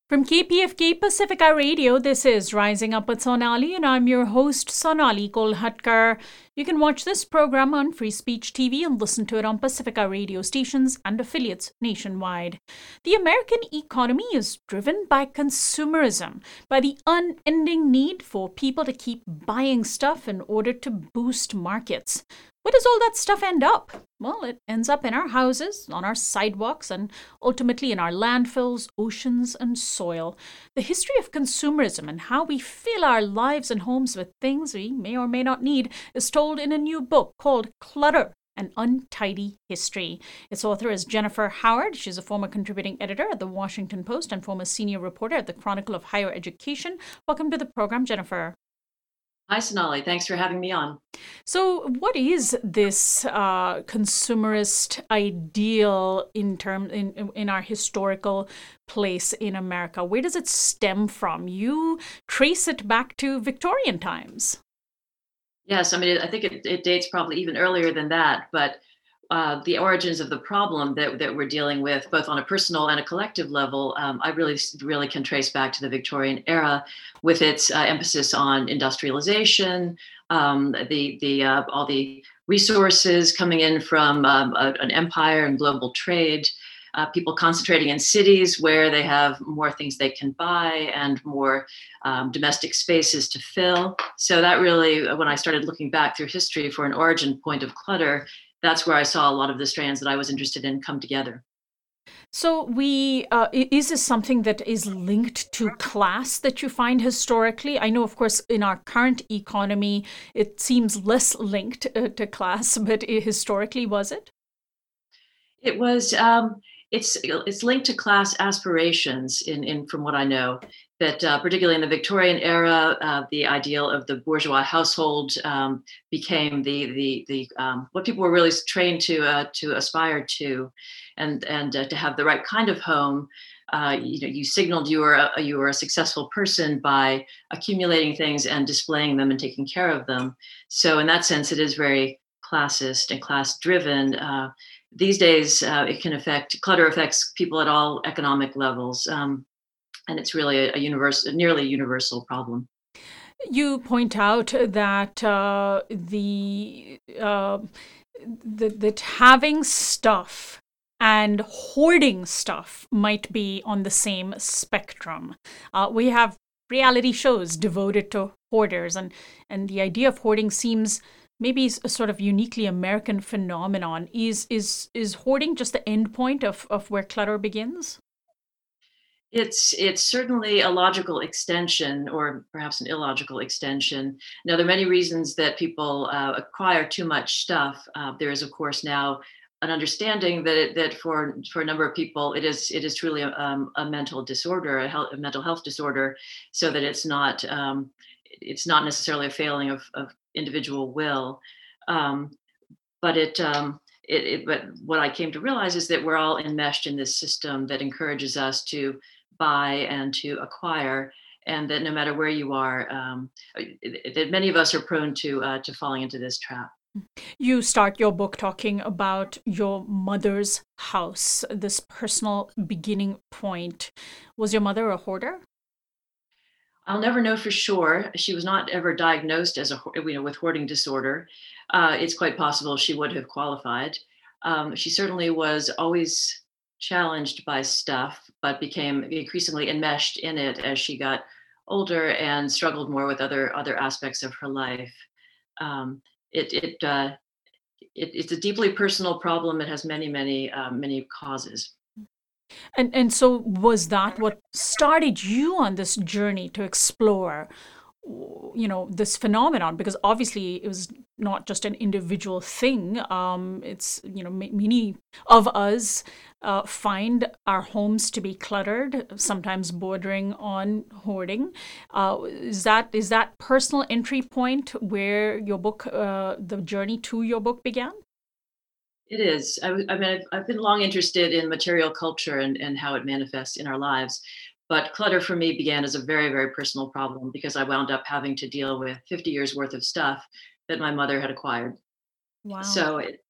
From KPFK Pacifica Radio, this is Rising Up with Sonali, and I'm your host, Sonali Kolhatkar. You can watch this program on Free Speech TV and listen to it on Pacifica radio stations and affiliates nationwide. The American economy is driven by consumerism, by the unending need for people to keep buying stuff in order to boost markets. Where does all that stuff end up? Well, it ends up in our houses, on our sidewalks, and ultimately in our landfills, oceans, and soil. The history of consumerism and how we fill our lives and homes with things we may or may not need is told in a new book called Clutter, An Untidy History. Its author is Jennifer Howard. She's a former contributing editor at The Washington Post and former senior reporter at the Chronicle of Higher Education. Welcome to the program, Jennifer. Hi, Sonali. Thanks for having me on. So, what is this consumerist ideal in our historical place in America? Where does it stem from? You trace it back to Victorian times. Yes, I mean, I think it dates probably even earlier than that, but the origins of the problem that we're dealing with, both on a personal and a collective level, I really can trace back to the Victorian era, with its emphasis on industrialization, the all the resources coming in from an empire and global trade. People concentrating in cities where they have more things they can buy and more domestic spaces to fill. So that really, when I started looking back through history for an origin point of clutter, that's where I saw a lot of the strands that I was interested in come together. So, is this something that is linked to class that you find historically? I know, of course, in our current economy, it seems less linked to class, but historically, was it? It was it's linked to class aspirations in from what I know. That particularly in the Victorian era, the ideal of the bourgeois household became the what people were really trained to aspire to, and to have the right kind of home. You signaled you were a successful person by accumulating things and displaying them and taking care of them. So in that sense, it is very classist and class driven. These days, it can affect clutter affects people at all economic levels, and it's really a nearly universal problem. You point out that that having stuff and hoarding stuff might be on the same spectrum. We have reality shows devoted to hoarders, and the idea of hoarding seems maybe a sort of uniquely American phenomenon. Is hoarding just the end point of where clutter begins? It's certainly a logical extension, or perhaps an illogical extension. Now, there are many reasons that people acquire too much stuff. There is, of course, now an understanding that for a number of people, it is truly a mental disorder, a mental health disorder, so that it's not necessarily a failing of individual will, um, but but what I came to realize is that we're all enmeshed in this system that encourages us to buy and to acquire, and that no matter where you are, that many of us are prone to falling into this trap. You start your book talking about your mother's house, this personal beginning point. Was your mother a hoarder? I'll never know for sure. She was not ever diagnosed as with hoarding disorder. It's quite possible she would have qualified. She certainly was always challenged by stuff, but became increasingly enmeshed in it as she got older and struggled more with other aspects of her life. Um, it, it, uh, it's a deeply personal problem. It has many causes. And so was that what started you on this journey to explore, this phenomenon? Because obviously it was not just an individual thing. It's, many of us find our homes to be cluttered, sometimes bordering on hoarding. Is that personal entry point where your book, the journey to your book began? It is. I mean, I've been long interested in material culture and how it manifests in our lives. But clutter for me began as a very personal problem because I wound up having to deal with 50 years worth of stuff that my mother had acquired. Wow. So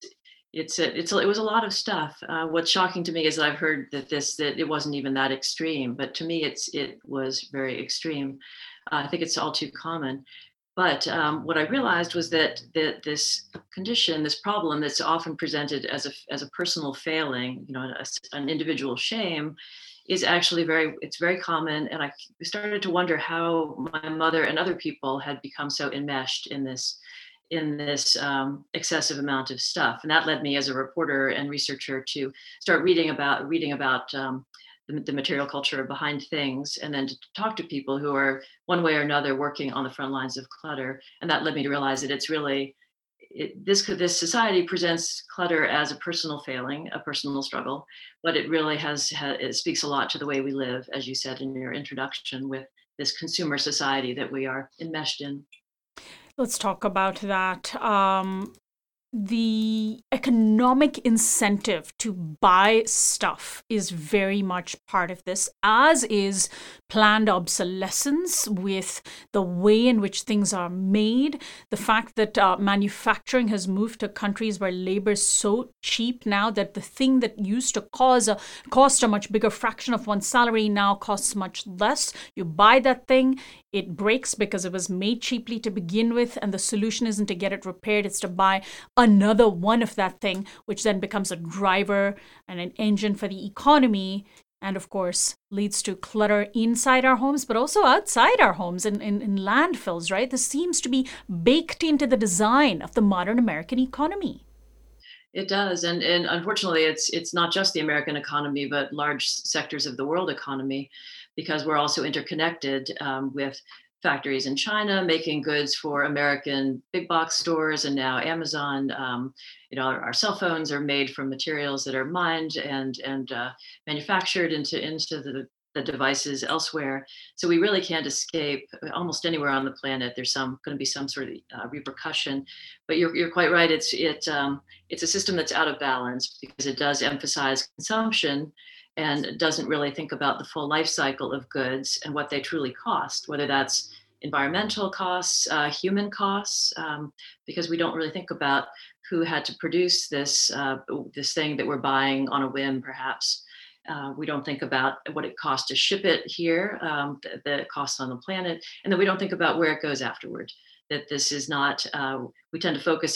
It was a lot of stuff. What's shocking to me is that I've heard that it wasn't even that extreme, but to me, it was very extreme. I think it's all too common. But what I realized was that this condition, this problem that's often presented as a personal failing, an individual shame, is actually it's very common. And I started to wonder how my mother and other people had become so enmeshed in this excessive amount of stuff, and that led me as a reporter and researcher to start reading about the material culture behind things, and then to talk to people who are one way or another working on the front lines of clutter. And that led me to realize that it's really this society presents clutter as a personal failing, a personal struggle, but it really it speaks a lot to the way we live, as you said in your introduction, with this consumer society that we are enmeshed in. Let's talk about that. The economic incentive to buy stuff is very much part of this, as is planned obsolescence with the way in which things are made. The fact that manufacturing has moved to countries where labor is so cheap now that the thing that used to cost a much bigger fraction of one's salary now costs much less. You buy that thing, it breaks because it was made cheaply to begin with, and the solution isn't to get it repaired, it's to buy another one of that thing, which then becomes a driver and an engine for the economy. And of course, leads to clutter inside our homes, but also outside our homes in landfills, right? This seems to be baked into the design of the modern American economy. It does, and unfortunately, it's not just the American economy, but large sectors of the world economy, because we're also interconnected with factories in China making goods for American big box stores, and now Amazon. Our cell phones are made from materials that are mined and manufactured into the devices elsewhere. So we really can't escape almost anywhere on the planet. There's going to be some sort of repercussion. But you're quite right. It's a system that's out of balance because it does emphasize consumption and doesn't really think about the full life cycle of goods and what they truly cost, whether that's environmental costs, human costs, because we don't really think about who had to produce this thing that we're buying on a whim, perhaps. We don't think about what it costs to ship it here, the costs on the planet, and then we don't think about where it goes afterward. That this is not. We tend to focus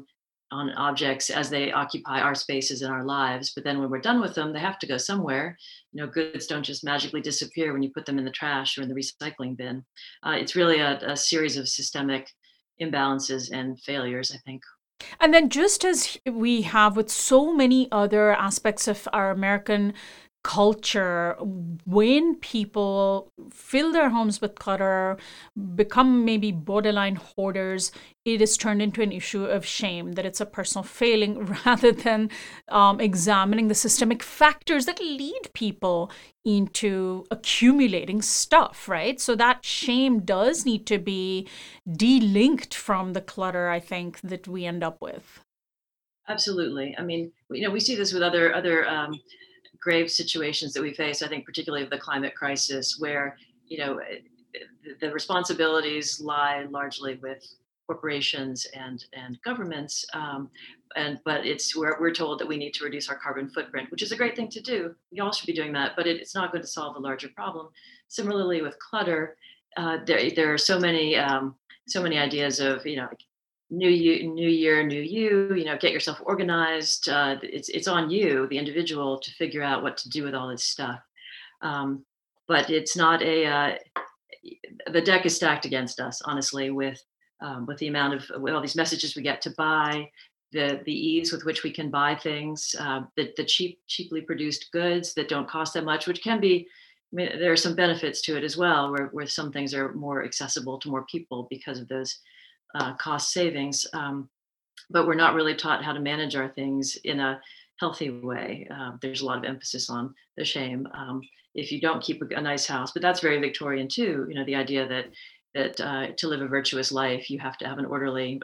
on objects as they occupy our spaces in our lives, but then when we're done with them, they have to go somewhere. Goods don't just magically disappear when you put them in the trash or in the recycling bin. It's really a series of systemic imbalances and failures, I think. And then, just as we have with so many other aspects of our American culture, when people fill their homes with clutter, become maybe borderline hoarders, it is turned into an issue of shame, that it's a personal failing rather than examining the systemic factors that lead people into accumulating stuff, right? So that shame does need to be delinked from the clutter, I think, that we end up with. Absolutely. I mean, we see this with other grave situations that we face. I think particularly of the climate crisis, where you know eh, the responsibilities lie largely with corporations and governments. And but we're told that we need to reduce our carbon footprint, which is a great thing to do. We all should be doing that, but it's not going to solve the larger problem. Similarly, with clutter, there are so many ideas of new year, new you. Get yourself organized. It's on you, the individual, to figure out what to do with all this stuff. Um, but it's not the deck is stacked against us, honestly, with the amount of with all these messages we get to buy, the ease with which we can buy things, the cheaply produced goods that don't cost that much, which can be. I mean, there are some benefits to it as well, where some things are more accessible to more people because of those cost savings. But we're not really taught how to manage our things in a healthy way. There's a lot of emphasis on the shame. If you don't keep a nice house, but that's very Victorian too. The idea that to live a virtuous life, you have to have an orderly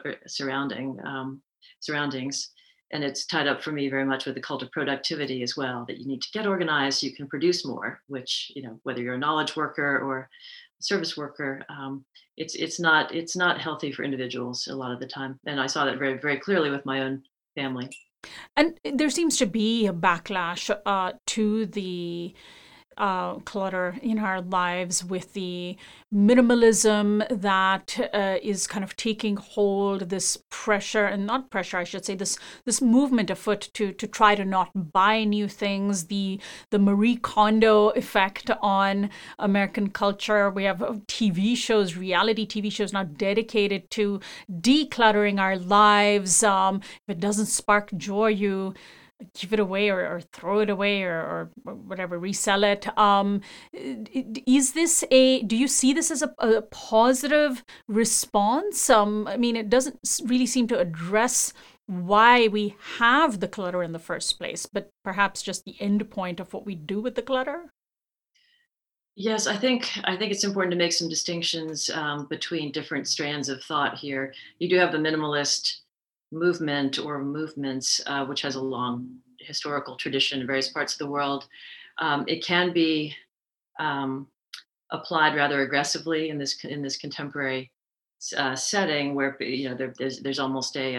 surroundings. And it's tied up for me very much with the cult of productivity as well, that you need to get organized so you can produce more, which, whether you're a knowledge worker or a service worker, it's not healthy for individuals a lot of the time. And I saw that very, very clearly with my own family. And there seems to be a backlash to the clutter in our lives with the minimalism that is kind of taking hold, this pressure, and not pressure, I should say, this movement afoot to try to not buy new things, the Marie Kondo effect on American culture. We have TV shows, reality TV shows now dedicated to decluttering our lives. If it doesn't spark joy, you give it away or throw it away or whatever, resell it. Is this do you see this as a positive response? I mean, it doesn't really seem to address why we have the clutter in the first place, but perhaps just the end point of what we do with the clutter. Yes, I think it's important to make some distinctions between different strands of thought here. You do have the minimalist movement or movements, which has a long historical tradition in various parts of the world. It can be um, applied rather aggressively in this contemporary setting, where there's almost a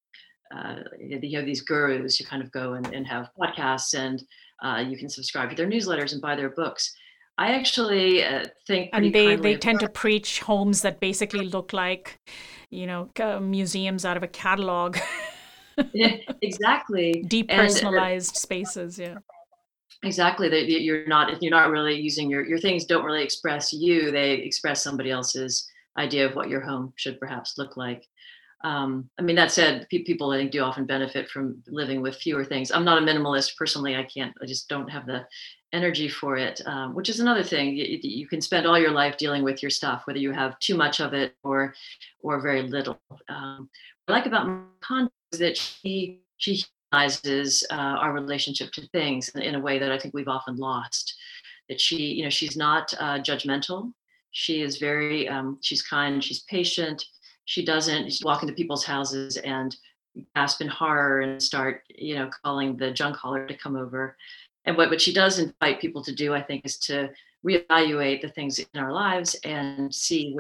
you have these gurus who kind of go and have podcasts, and you can subscribe to their newsletters and buy their books. I actually think pretty And they kindly of. tend to preach homes that basically look like, museums out of a catalog. Yeah, exactly, and Depersonalized spaces, yeah. exactly that you're not really using your things don't really express you. They express somebody else's idea of what your home should perhaps look like. I mean, that said, people I think do often benefit from living with fewer things. I'm not a minimalist personally. I just don't have the energy for it, which is another thing. You can spend all your life dealing with your stuff, whether you have too much of it or very little. What I like about Marie Kondo is that she humanizes our relationship to things in a way that I think we've often lost. That she's not judgmental. She is very she's kind. She's patient. She doesn't just walk into people's houses and gasp in horror and start, calling the junk hauler to come over. And what she does invite people to do, I think, is to reevaluate the things in our lives and see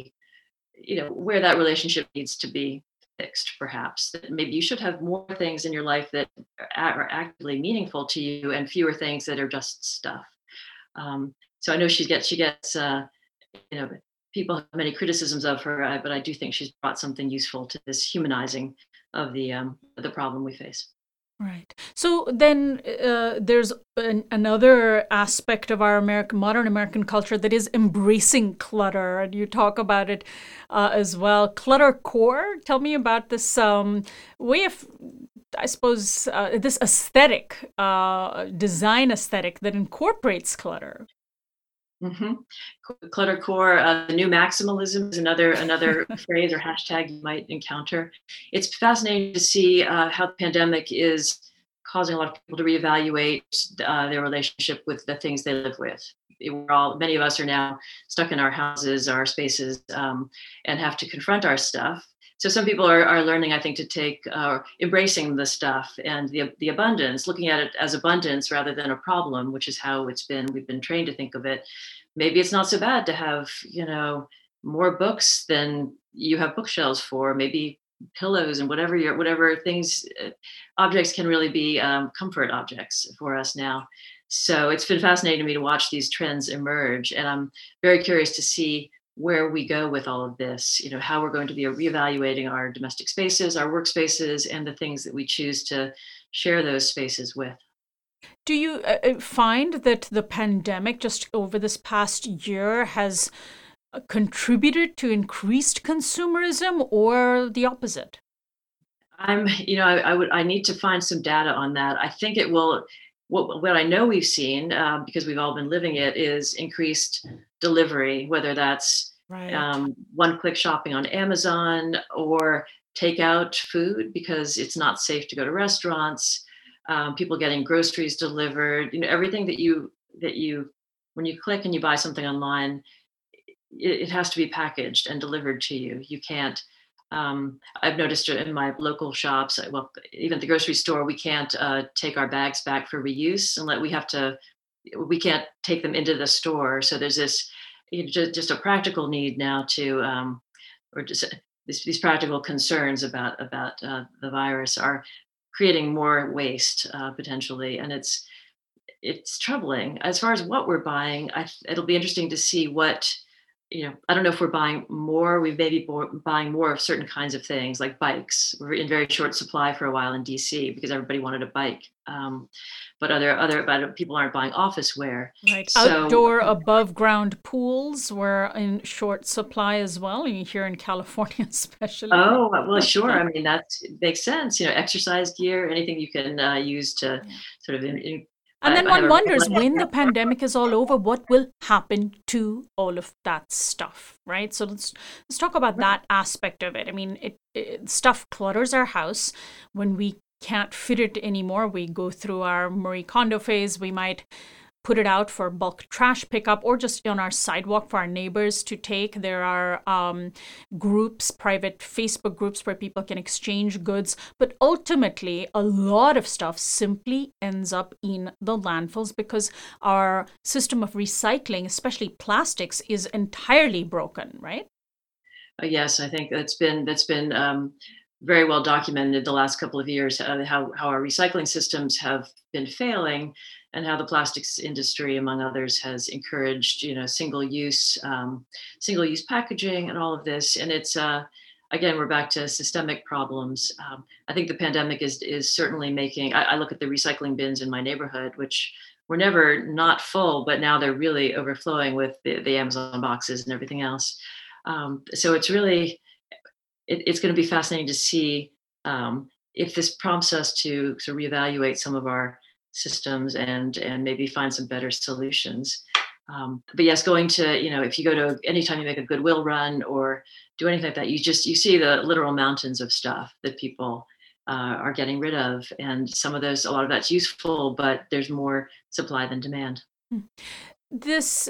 where that relationship needs to be fixed, perhaps. That maybe you should have more things in your life that are actively meaningful to you and fewer things that are just stuff. So I know she gets you know, people have many criticisms of her, but I do think she's brought something useful to this humanizing of the problem we face. Right. So then there's another aspect of our modern American culture that is embracing clutter, and you talk about it as well. Clutter core. Tell me about this way of, I suppose, this aesthetic, design aesthetic that incorporates clutter. hmm Clutter core, the new maximalism is another phrase or hashtag you might encounter. It's fascinating to see how the pandemic is causing a lot of people to reevaluate their relationship with the things they live with. Many of us are now stuck in our houses, our spaces, and have to confront our stuff. So some people are learning, I think, to take embracing the stuff and the abundance, looking at it as abundance rather than a problem, which is how we've been trained to think of it. Maybe it's not so bad to have, more books than you have bookshelves for. Maybe pillows and whatever things, objects can really be comfort objects for us now. So it's been fascinating to me to watch these trends emerge, and I'm very curious to see where we go with all of this. How we're going to be reevaluating our domestic spaces, our workspaces, and the things that we choose to share those spaces with. Do you find that the pandemic just over this past year has contributed to increased consumerism or the opposite? I need to find some data on that. I think it will. What I know we've seen, because we've all been living it, is increased delivery, whether that's Right. one-click shopping on Amazon or takeout food because it's not safe to go to restaurants. People getting groceries delivered. Everything that you when you click and you buy something online, it has to be packaged and delivered to you. You can't. I've noticed it in my local shops. Well, even at the grocery store, we can't take our bags back for reuse, and we have to. We can't take them into the store. So there's this, just a practical need now to, or just these practical concerns about the virus are. creating more waste potentially, and it's troubling. As far as what we're buying, it'll be interesting to see what, I don't know if we're buying more. We may be buying more of certain kinds of things, like bikes. We're in very short supply for a while in DC because everybody wanted a bike. But but people aren't buying office wear. Right. So, Outdoor above ground pools were in short supply as well, here in California especially. oh, well, sure. I mean, that makes sense. Exercise gear, anything you can use to Yeah. sort of And then have one a wonders, when the pandemic is all over, what will happen to all of that stuff, right? So let's talk about that aspect of it. I mean, stuff clutters our house. When we can't fit it anymore, we go through our Marie Kondo phase. We might put it out for bulk trash pickup or just on our sidewalk for our neighbors to take. There are groups, private Facebook groups where people can exchange goods. But ultimately, a lot of stuff simply ends up in the landfills because our system of recycling, especially plastics, is entirely broken, right? Yes, I think that's been very well documented the last couple of years, how our recycling systems have been failing, and how the plastics industry, among others, has encouraged single use packaging and all of this. And it's again, we're back to systemic problems. I think the pandemic is certainly making. I look at the recycling bins in my neighborhood, which were never not full, but now they're really overflowing with the Amazon boxes and everything else. So it's going to be fascinating to see if this prompts us to reevaluate some of our systems and maybe find some better solutions. But yes, going to, if you go to anytime you make a Goodwill run or do anything like that, you see the literal mountains of stuff that people are getting rid of, and a lot of that's useful, but there's more supply than demand. This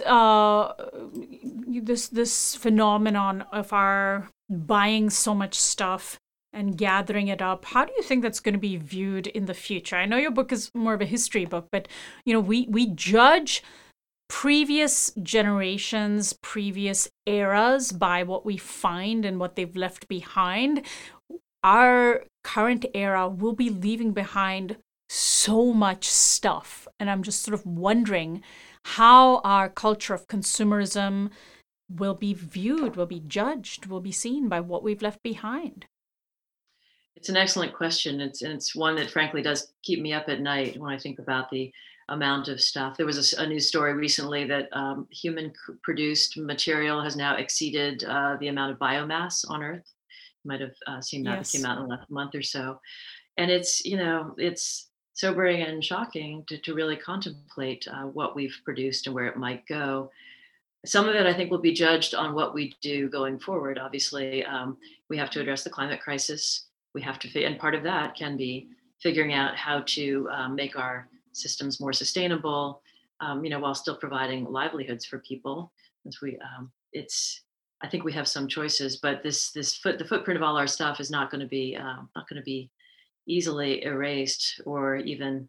this phenomenon of our buying so much stuff and gathering it up, how do you think that's going to be viewed in the future? I know your book is more of a history book, but we judge previous generations, previous eras by what we find and what they've left behind. Our current era will be leaving behind so much stuff, and I'm just sort of wondering how our culture of consumerism will be viewed, will be judged, will be seen by what we've left behind. It's an excellent question. It's one that frankly does keep me up at night when I think about the amount of stuff. There was a news story recently that human produced material has now exceeded the amount of biomass on Earth. You might have seen that. It came Yes. out in the last month or so, and it's sobering and shocking to really contemplate what we've produced and where it might go. Some of it, I think, will be judged on what we do going forward. Obviously, we have to address the climate crisis. We have to, and part of that can be figuring out how to make our systems more sustainable, while still providing livelihoods for people. As it's, I think we have some choices, but the footprint of all our stuff is not going to be easily erased, or even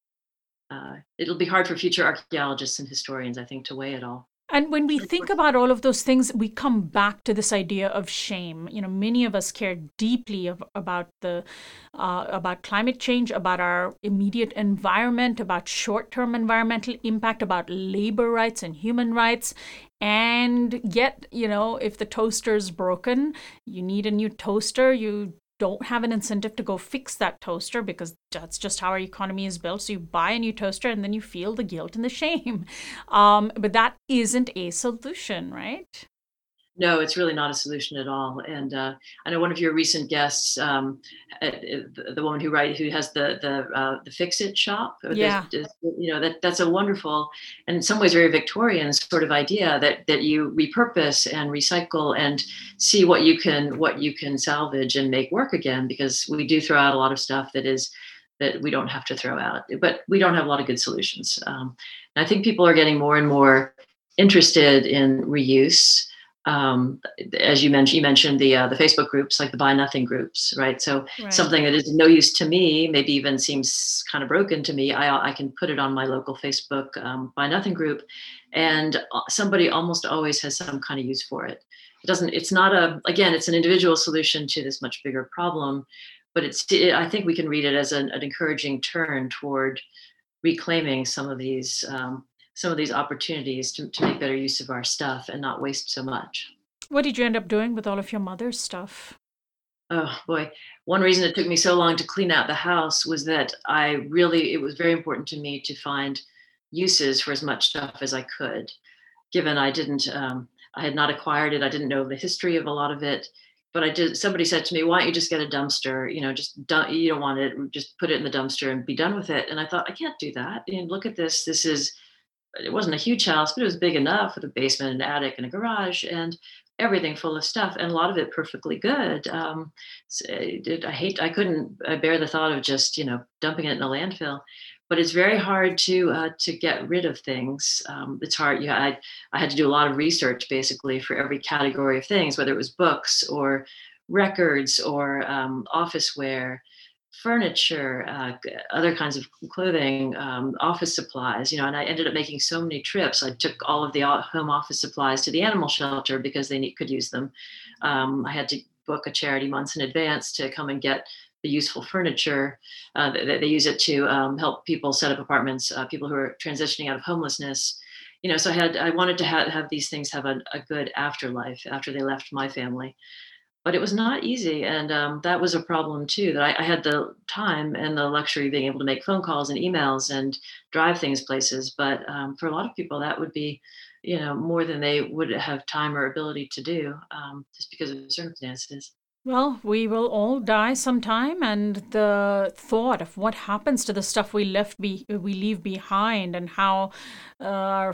it'll be hard for future archaeologists and historians, I think, to weigh it all. And when we think about all of those things, we come back to this idea of shame. Many of us care deeply about about climate change, about our immediate environment, about short-term environmental impact, about labor rights and human rights. And yet, if the toaster's broken, you need a new toaster. You don't have an incentive to go fix that toaster because that's just how our economy is built. So you buy a new toaster and then you feel the guilt and the shame. But that isn't a solution, right? No, it's really not a solution at all. And I know one of your recent guests, the woman who has the Fix It shop. Yeah. That's a wonderful and in some ways very Victorian sort of idea that you repurpose and recycle and see what you can salvage and make work again, because we do throw out a lot of stuff that we don't have to throw out, but we don't have a lot of good solutions. And I think people are getting more and more interested in reuse. As you mentioned the Facebook groups, like the Buy Nothing groups, right? So Right. something that is no use to me, maybe even seems kind of broken to me, I can put it on my local Facebook Buy Nothing group, and somebody almost always has some kind of use for it. It's not again, it's an individual solution to this much bigger problem, but I think we can read it as an encouraging turn toward reclaiming some of these opportunities to make better use of our stuff and not waste so much. What did you end up doing with all of your mother's stuff? Oh boy. One reason it took me so long to clean out the house was that it was very important to me to find uses for as much stuff as I could, given I had not acquired it. I didn't know the history of a lot of it, but somebody said to me, why don't you just get a dumpster? You don't want it, just put it in the dumpster and be done with it. And I thought, I can't do that. And look at this. It wasn't a huge house, but it was big enough with a basement, an attic, and a garage, and everything full of stuff, and a lot of it perfectly good. I bear the thought of just dumping it in a landfill, but it's very hard to get rid of things. It's hard. Yeah, I had to do a lot of research basically for every category of things, whether it was books or records or office wear, furniture, other kinds of clothing, office supplies, and I ended up making so many trips. I took all of the home office supplies to the animal shelter because could use them. I had to book a charity months in advance to come and get the useful furniture. They use it to help people set up apartments, people who are transitioning out of homelessness. So I wanted to have these things have a good afterlife after they left my family. But it was not easy, and that was a problem too, that I had the time and the luxury of being able to make phone calls and emails and drive things places, but for a lot of people, that would be, more than they would have time or ability to do, just because of the circumstances. Well, we will all die sometime, and the thought of what happens to the stuff we leave behind, and how our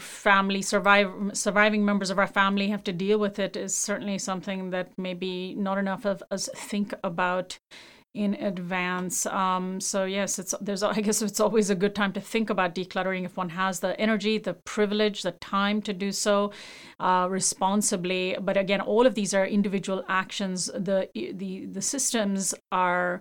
surviving members of our family have to deal with it, is certainly something that maybe not enough of us think about in advance. So yes, I guess it's always a good time to think about decluttering if one has the energy, the privilege, the time to do so responsibly. But again, all of these are individual actions. The systems are.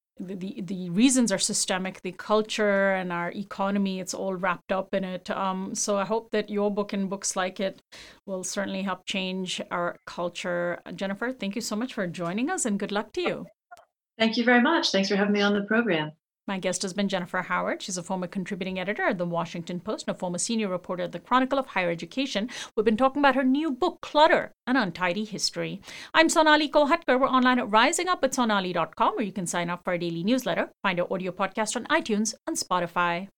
The reasons are systemic. The culture and our economy, it's all wrapped up in it. So I hope that your book and books like it will certainly help change our culture. Jennifer, thank you so much for joining us, and good luck to you. Thank you very much. Thanks for having me on the program. My guest has been Jennifer Howard. She's a former contributing editor at The Washington Post and a former senior reporter at the Chronicle of Higher Education. We've been talking about her new book, Clutter, An Untidy History. I'm Sonali Kolhatkar. We're online at risingupwithsonali.com, where you can sign up for our daily newsletter, find our audio podcast on iTunes and Spotify.